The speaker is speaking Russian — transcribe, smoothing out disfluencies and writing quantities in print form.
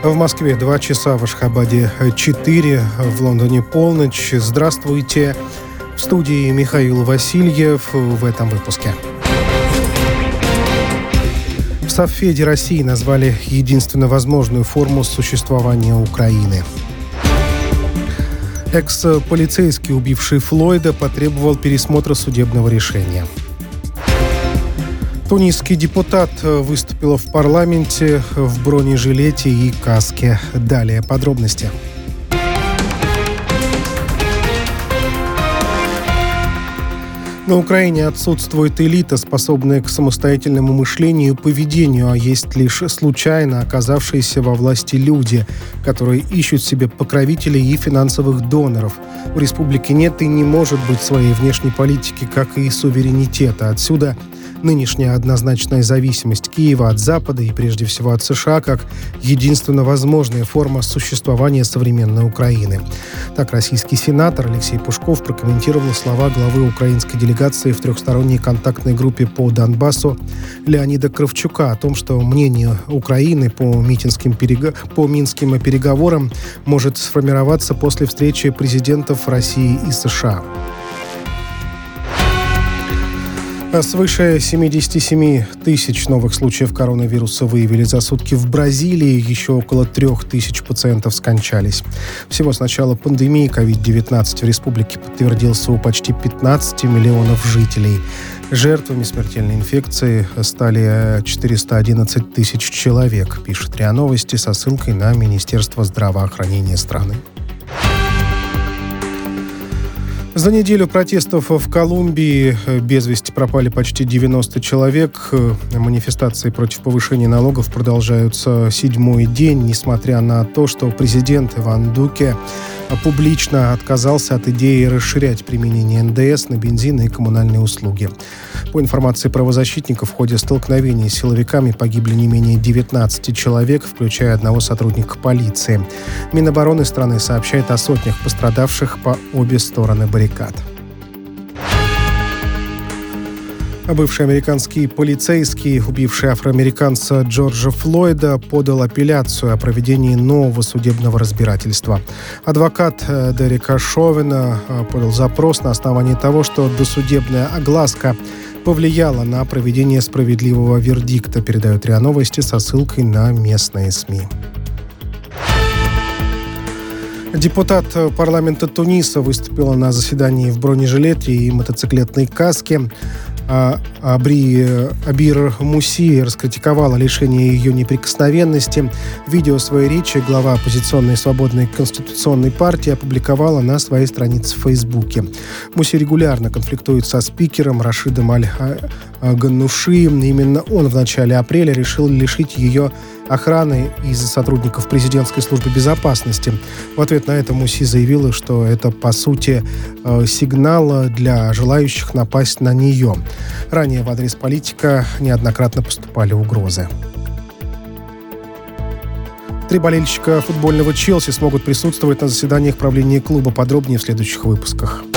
В Москве 2 часа, в Ашхабаде 4, в Лондоне полночь. Здравствуйте. В студии Михаил Васильев в этом выпуске. В Совфеде России назвали единственно возможную форму существования Украины. Экс-полицейский, убивший Флойда, потребовал пересмотра судебного решения. Тунисский депутат выступил в парламенте в бронежилете и каске. Далее подробности. На Украине отсутствует элита, способная к самостоятельному мышлению и поведению, а есть лишь случайно оказавшиеся во власти люди, которые ищут себе покровителей и финансовых доноров. В республике нет и не может быть своей внешней политики, как и суверенитета. Отсюда нынешняя однозначная зависимость Киева от Запада и прежде всего от США как единственно возможная форма существования современной Украины. Так российский сенатор Алексей Пушков прокомментировал слова главы украинской делегации в трехсторонней контактной группе по Донбассу Леонида Кравчука о том, что мнение Украины по минским переговорам может сформироваться после встречи президентов России и США. Свыше 77 тысяч новых случаев коронавируса выявили за сутки в Бразилии. Еще около 3000 пациентов скончались. Всего с начала пандемии COVID-19 в республике подтвердился у почти 15 миллионов жителей. Жертвами смертельной инфекции стали 411 тысяч человек, пишет РИА Новости со ссылкой на Министерство здравоохранения страны. За неделю протестов в Колумбии без вести пропали почти 90 человек. Манифестации против повышения налогов продолжаются 7-й день, несмотря на то, что президент Иван Дуке публично отказался от идеи расширять применение НДС на бензин и коммунальные услуги. По информации правозащитников, в ходе столкновений с силовиками погибли не менее 19 человек, включая одного сотрудника полиции. Минобороны страны сообщает о сотнях пострадавших по обе стороны баррикад. Бывший американский полицейский, убивший афроамериканца Джорджа Флойда, подал апелляцию о проведении нового судебного разбирательства. Адвокат Дерека Шовена подал запрос на основании того, что досудебная огласка повлияла на проведение справедливого вердикта, передает РИА Новости со ссылкой на местные СМИ. Депутат парламента Туниса выступила на заседании в бронежилете и мотоциклетной каске. Абир Муси раскритиковала лишение ее неприкосновенности. Видео своей речи глава оппозиционной свободной конституционной партии опубликовала на своей странице в Фейсбуке. Муси регулярно конфликтует со спикером Рашидом Аль-Ганнуши. Именно он в начале апреля решил лишить ее охраны из сотрудников президентской службы безопасности. В ответ на это Муси заявила, что это, по сути, сигнал для желающих напасть на нее. Ранее в адрес политика неоднократно поступали угрозы. 3 болельщика футбольного Челси смогут присутствовать на заседаниях правления клуба. Подробнее в следующих выпусках.